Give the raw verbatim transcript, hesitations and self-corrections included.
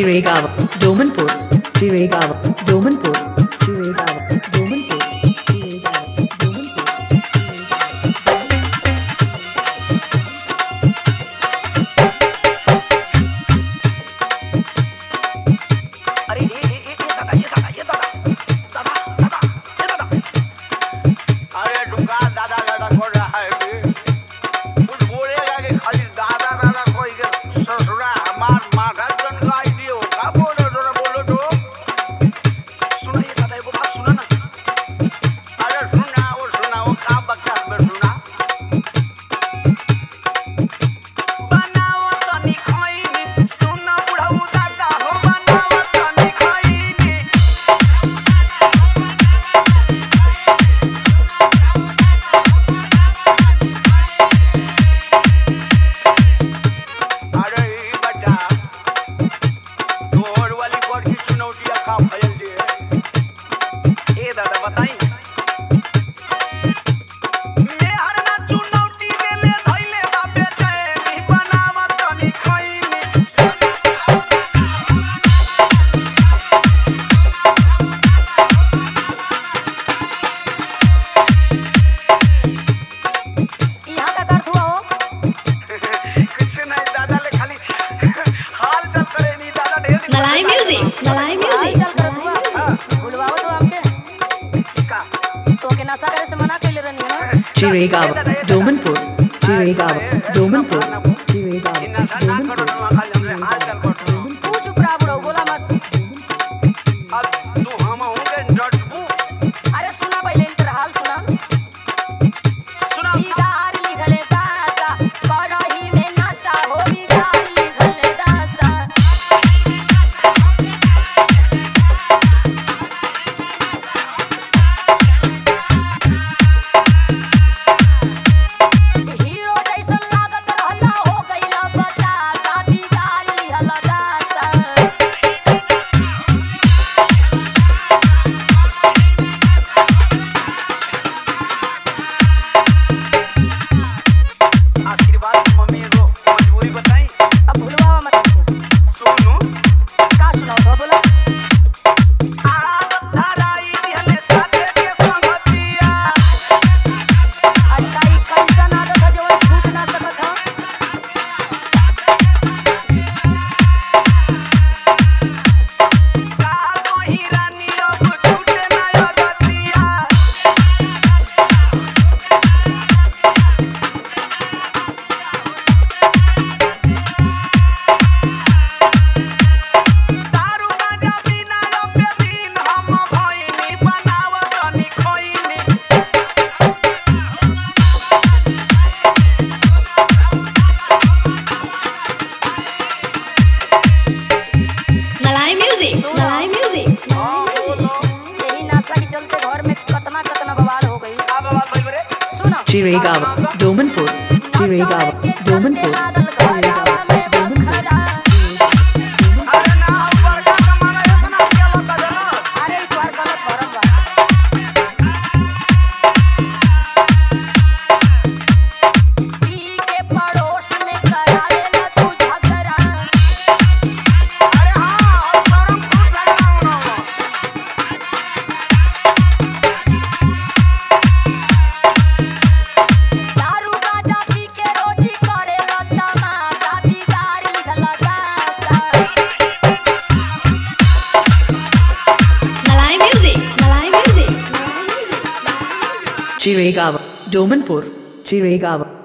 Chiregaon, Domanpur, Chiregaon, Domanpur, Chiregaon, Domanpur, Chiregaon, Domanpur. अरे ये ये ये दादा ये दादा ये दादा दादा दादा ये दादा अरे डुंगा दादा दादा कर रहा है कुछ बोलेगा कि खाली दादा दादा कोई के ससुरा हमार माथा जन गाई दियो का बोलो जरा बोलो तो सुनो ये दादा ये बात सुनो ना अरे सुना वो सुना वो का बकवास में सुना बनाओ तनी खोइनी सुना बुढ़ऊ दादा हो बनाओ तनी खोइनी अरे ई बच्चा तोर वाली कोट की चुनौतियां का फैल दिए ए दादा बताई मैं हर ना चुनौती गेले धइले बापे चैनी बनावा तनी खोइनी यहाँ का कर हुआ हो कुछ नहीं दादा ले खाली हाल चल करे नहीं दादा ढेर दिन मलाई म्यूजिक मलाई हाल म्यूजिक चल कर हुआ बुलवाओ तो आपके का तो के नशा करे से मना कैले रहनी है ना Chiregaon, Domanpur, Chiregaon, Domanpur, Chiregaon, इन्ना सा ना करो ना खाली हमरे हाल चल करो तू चुप रहा बुढ़ऊ बोला मत अब तू हम होंगे डटबू अरे सुना पहले इनकर हाल सुना सुना बिगाड़ लिखले दासा करही में नशा हो बिगाड़ लिखले दासा हीरो जैसन लागत रहला हो गइला बतासा बिगाड़ लिहला दासा आशीर्वाद मम्मी को मजबूरी बताई अब भूलवा मत सुनो का सुनाओ तो बोला आग धराई दिहले साथे के संगतिया अच्छा ई कैसन आदत है जो छूट ना सकत हो का कोई रानी अब छूटे ना अदतिया दारू गांजा बिना लपे दिन हम भइनी बनाव तनी खोइनी मलाई म्यूजिक मलाई म्यूजिक हां बोलो यही नाश्ता के चलते घर में कतना कतना बवाल हो गई का बाबा भाई बरे सुनो Chiregaon, Domanpur, Chiregaon, Domanpur, Chiregaon, Domanpur. अरे ना ऊपर का कमाना इतना क्या होता जानो अरे इस बार गलत भरम बा पी के पड़ोस में करा लेला तू झगड़ा अरे हां और शर्म खूब झगड़ा होना दारू गांजा पी के रोटी करेला तमाशा बिगाड़ लिहला दासा मलाई म्यूजिक मलाई म्यूजिक Chiregaon, Domanpur, Chiregaon,